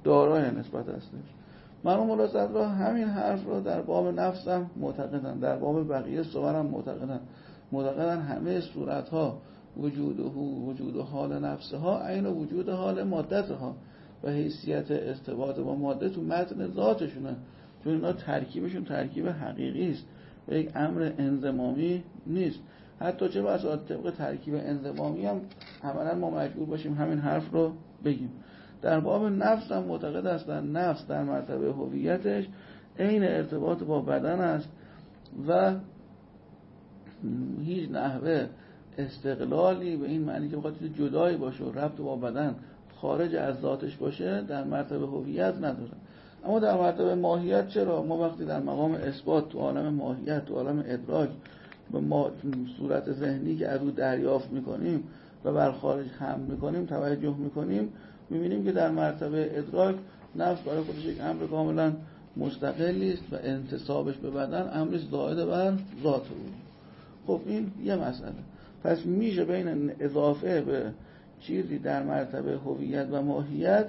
دارای نسبت هستش. مرحوم مولا صدرا همین حرف رو در باب نفس هم معتقدن، در باب بقیه صور هم معتقدن همه صورتها وجود حال نفسها عین وجود حال مادتها و حیثیت ارتباط با ماده تو متن ذاتشونه، چون اینا ترکیبشون ترکیب حقیقی است و یک امر انضمامی نیست. حتی چه بسا طبق ترکیب انضمامی هم عملا ما مجبور باشیم همین حرف رو بگیم. در باب نفس هم معتقد هستن نفس در مرتبه هویتش عین ارتباط با بدن است و هیچ نحوه استقلالی به این معنی که بخواد جدایی باشه و ربط با بدن خارج از ذاتش باشه در مرتبه هویت نداره. اما در مرتبه ماهیت چرا؟ ما وقتی در مقام اثبات تو عالم ماهیت، تو عالم ادراک به ما صورت ذهنی که از او دریافت میکنیم و بر خارج حمل میکنیم توجه میکنیم، میبینیم که در مرتبه ادراک نفس برای خودش یک امر کاملا مستقلی است و انتسابش به بدن امری زائد بر ذات او. خب این یه مسئله. پس میشه بین اضافه به چیزی در مرتبه هویت و ماهیت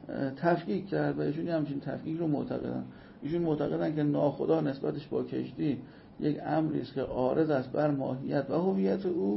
تفکیک کرد و ایشون همچین تفکیک رو معتقدن. ایشون معتقدن که ناخدا نسبتش با کشتی یک امری است که عارض است بر ماهیت و هویت او،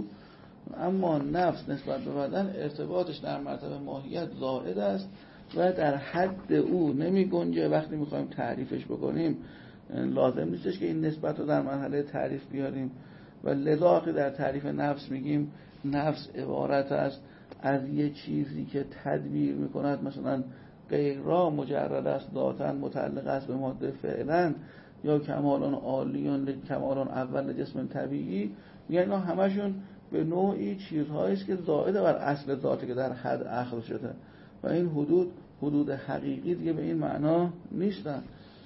اما نفس نسبت به بدن ارتباطش در مرتبه ماهیت زائد است و در حد او نمی گنجه. وقتی میخوایم تعریفش بکنیم لازم نیستش که این نسبت رو در مرحله تعریف بیاریم و لذا که در تعریف نفس میگیم نفس عبارت است از یه چیزی که تدبیر میکند، مثلا غیرا مجرد است ذاتاً متعلق است به ماده فعلا، یا کمالان عالیون کمالان اول جسم طبیعی، یعنی اینا همشون به نوعی چیزهایی است که زائد بر اصل ذاتی که در حد اخذ شده و این حدود حقیقی دیگه به این معنا نیستن.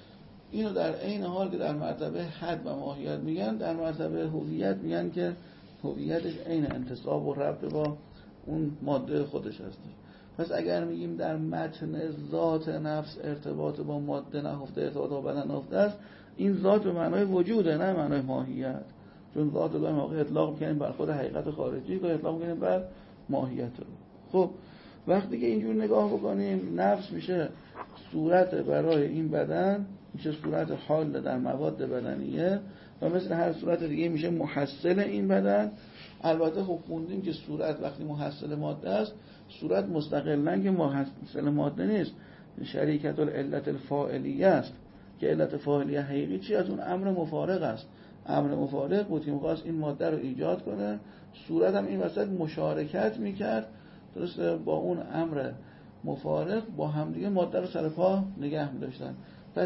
اینو در عین حال که در مرتبه حد و ماهیت میگن، در مرتبه هویت میگن که هویتش عین انتساب و ربط با اون ماده خودش هست. پس اگر میگیم در متن ذات نفس ارتباط با ماده نهفته، ارتباط با بدن نهفته است، این ذات به معنای وجوده نه معنای ماهیت، چون ذات رو واقعا اطلاق میکنیم بر خود حقیقت خارجی و اطلاق میکنیم بر ماهیت رو. خب وقتی که اینجور نگاه بکنیم نفس میشه صورت برای این بدن، میشه صورت حال در مواد بدنیه و مثل هر صورت دیگه میشه محصل این بدن. البته خب خوندیم که صورت وقتی محصل ماده است، صورت مستقلاً که محصل ماده نیست، شریکت العلت الفاعلیه است که علت فاعلیه حقیقی چی؟ از اون امر مفارق است. امر مفارق بود که می‌خواست این ماده رو ایجاد کنه، صورت هم این وسط مشارکت میکرد درسته با اون امر مفارق، با همدیگه ماده رو سر پا نگه می‌داشتن. پس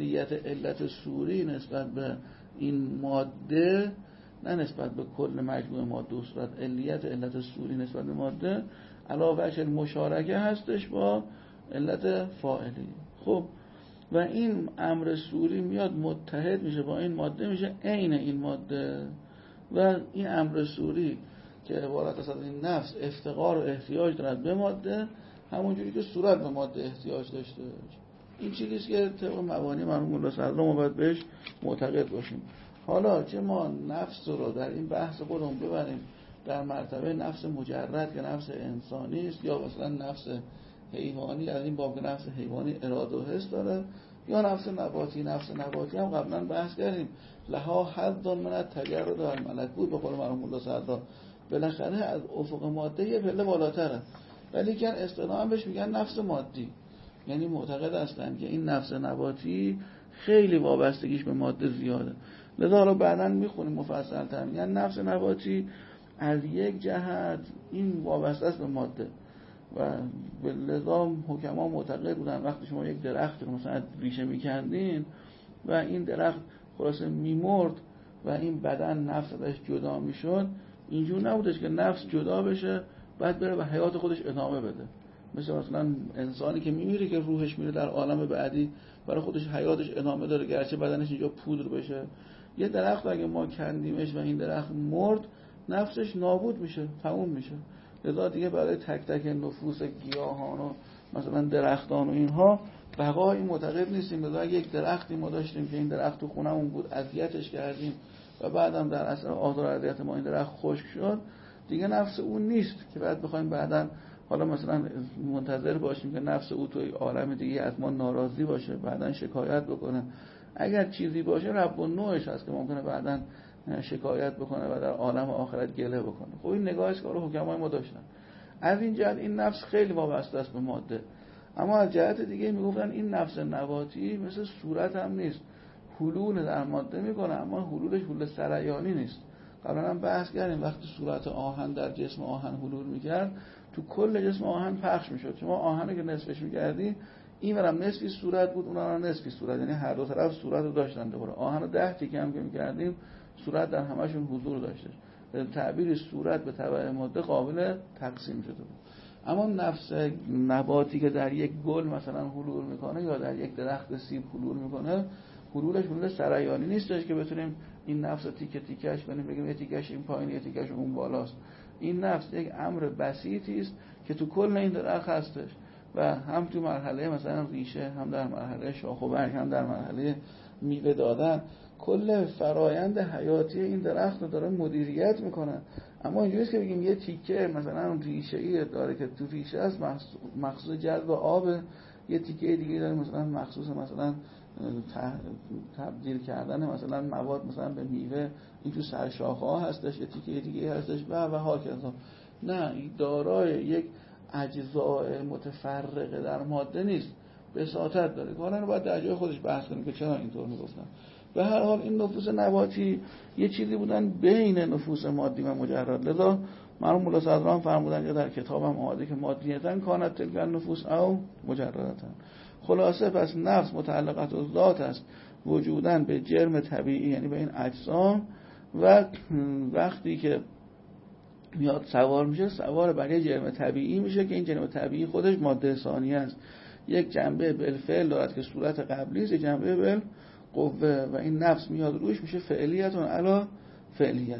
علت صوری نسبت به این ماده، نه نسبت به کل مجموع ماده و صورت، علت صوری نسبت به ماده علاوه بر مشارکه هستش با علت فاعلی. خب و این امر صوری میاد متحد میشه با این ماده، میشه عین این ماده و این امر صوری که عبارت است از این نفس افتقار و احتیاج دارد به ماده، همونجوری که صورت به ماده احتیاج داشته. این چیزیست که طبق مبانی مرحوم مولا صدرا ما باید بهش معتقد باشیم. حالا چه ما نفس رو در این بحث خودمون ببریم در مرتبه نفس مجرد که نفس انسانی است، یا مثلا نفس حیوانی از این باب که نفس حیوانی اراده و حس داره، یا نفس نباتی. نفس نباتی هم قبلا بحث کردیم لها حد من التجرد و الملکوت به قول مرحوم مولا صدرا، بالاخره از افق ماده یه پله بالاتره، ولی که اصطلاحاً بهش میگن نفس مادی. یعنی معتقد هستن که این نفس نباتی خیلی وابستگیش به ماده زیاده. لذا رو بعداً میخونیم مفصل‌تر، یعنی نفس نباتی از یک جهت این وابسته است به ماده و لذا حکما معتقد بودن وقتی شما یک درخت رو مثلا ریشه میکندین و این درخت خلاصه میمرد و این بدن نفس ازش جدا میشد، اینجور نبودش که نفس جدا بشه بعد بره به حیات خودش ادامه بده. مثلا انسانی که میمیره که روحش میره در عالم بعدی برای خودش حیاتش ادامه داره گرچه بدنش اینجا پودر بشه. یه درخت اگه ما کندیمش و این درخت مرد، نفسش نابود میشه، تموم میشه. لذا دیگه برای تک تک نفوس گیاهان و مثلا درختان و اینها بقایی معتقد نیستیم. لذا یک درختی ما داشتیم که این درخت تو خونمون بود، اذیتش کردیم و بعدم در اثر آزار و اذیت ما این درخت خشک شد، دیگه نفس اون نیست که بعد بخوایم بعداً حالا مثلا منتظر باشیم که نفس او توی عالم دیگه از ما ناراضی باشه، بعدن شکایت بکنه. اگر چیزی باشه رب النوعش هست که ممکنه بعدن شکایت بکنه و در عالم آخرت گله بکنه. خب این نگاه است که حکمای ما داشتن. از این جهت این نفس خیلی وابسته است به ماده. اما از جهت دیگه میگفتن این نفس نباتی مثل صورت هم نیست، حلول در ماده میکنه، اما حلولش حلول سریانی نیست. قبلا هم بحث کردیم وقتی صورت آهن در جسم آهن حلول میکرد، تو کل جسم آهن پخش میشد. شما آهنو که نصفش میکردی، این ورم نصفی صورت بود، اونها نصفی صورت، یعنی هر دو طرف صورت رو داشتن. دوباره آهنو 10 تیکه هم که میکردیم، صورت در همشون حضور داشته. تعبیر صورت به تبع ماده قابل تقسیم شده بود. اما نفس نباتی که در یک گل مثلا حلول میکنه یا در یک درخت سیب حلول میکنه، حلولش حلول سریانی نیستش که بتونیم این نفس تیکه تیکش بگیم یه تیکش این پایین یه تیکش اون بالاست. این نفس یک امر بسیطی است که تو کل این درخت هستش و هم تو مرحله مثلا ریشه، هم در مرحله شاخ و برگ، هم در مرحله میوه دادن. کل فرایند حیاتی این درخت رو داره مدیریت میکنه. اما اینجوریه که بگیم یه تیکه مثلا ریشه‌ای داره که تو ریشه است مخصوص جذب آب، یه تیکه دیگه داره مثلا مخصوص مثلا تبدیل کردن مثلا مواد مثلا به میوه، این تو سرشاخه‌ها هستش، یه تیکه دیگه هستش و هاکذا. نه، این دارای یک اجزاء متفرقه در ماده نیست، بساطت داره. حالا رو باید در جای خودش بحث کنیم که چرا اینطور میگفتن. به هر حال این نفوس نباتی یه چیزی بودن بین نفوس مادی و مجرد. لذا مرحوم مولا صدران فرمودن یا در کتابم آمده که مادیتن کانت تلک النفوس او مجردتن. خلاصه پس نفس متعلقت و ذات است، وجودن به جرم طبیعی، یعنی به این اجسام، و وقتی که میاد سوار میشه، سوار بر یه جرم طبیعی میشه که این جرم طبیعی خودش ماده ثانیه است. یک جنبه بالفعل دارد که صورت قبلی است، یک جنبه بالقوه، و این نفس میاد روش میشه فعلیتون علی فعلیت.